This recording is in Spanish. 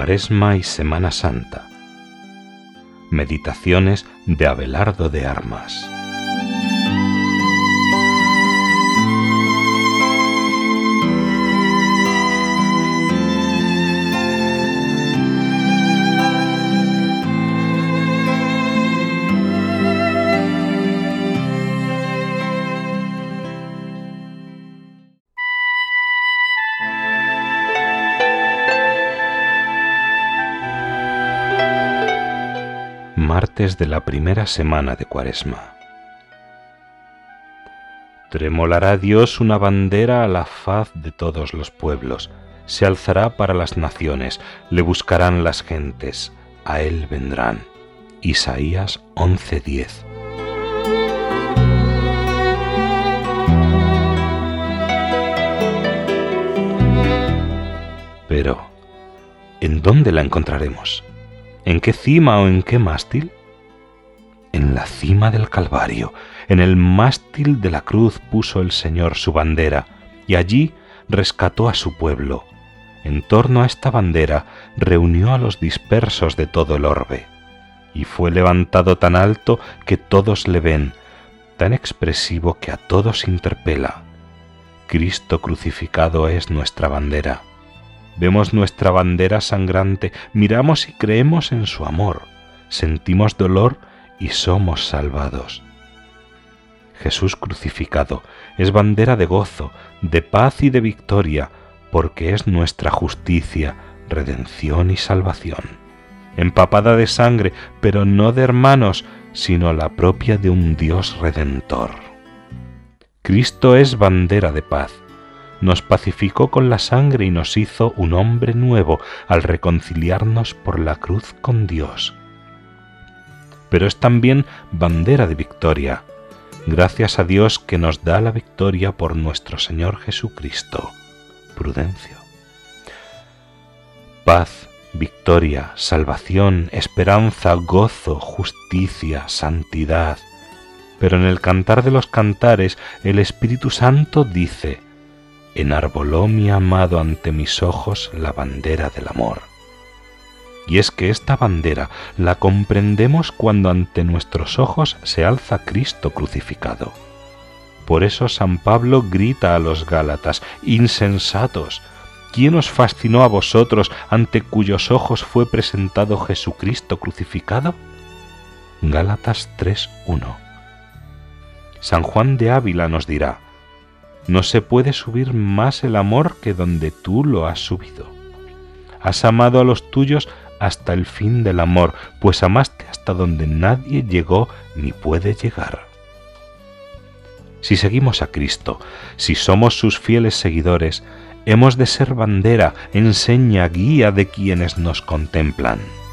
Cuaresma y Semana Santa. Meditaciones de Abelardo de Armas. Martes de la primera semana de Cuaresma. Tremolará Dios una bandera a la faz de todos los pueblos, se alzará para las naciones, le buscarán las gentes, a él vendrán. Isaías 11:10. Pero, ¿en dónde la encontraremos? ¿En qué cima o en qué mástil? En la cima del Calvario, en el mástil de la cruz puso el Señor su bandera, y allí rescató a su pueblo. En torno a esta bandera reunió a los dispersos de todo el orbe, y fue levantado tan alto que todos le ven, tan expresivo que a todos interpela. Cristo crucificado es nuestra bandera. Vemos nuestra bandera sangrante, miramos y creemos en su amor, sentimos dolor y somos salvados. Jesús crucificado es bandera de gozo, de paz y de victoria, porque es nuestra justicia, redención y salvación. Empapada de sangre, pero no de hermanos, sino la propia de un Dios redentor. Cristo es bandera de paz. Nos pacificó con la sangre y nos hizo un hombre nuevo al reconciliarnos por la cruz con Dios. Pero es también bandera de victoria, gracias a Dios que nos da la victoria por nuestro Señor Jesucristo. Prudencio. Paz, victoria, salvación, esperanza, gozo, justicia, santidad. Pero en el Cantar de los Cantares el Espíritu Santo dice: enarboló mi amado ante mis ojos la bandera del amor. Y es que esta bandera la comprendemos cuando ante nuestros ojos se alza Cristo crucificado. Por eso San Pablo grita a los Gálatas: insensatos, ¿quién os fascinó a vosotros ante cuyos ojos fue presentado Jesucristo crucificado? Gálatas 3:1. San Juan de Ávila nos dirá: no se puede subir más el amor que donde tú lo has subido. Has amado a los tuyos hasta el fin del amor, pues amaste hasta donde nadie llegó ni puede llegar. Si seguimos a Cristo, si somos sus fieles seguidores, hemos de ser bandera, enseña, guía de quienes nos contemplan.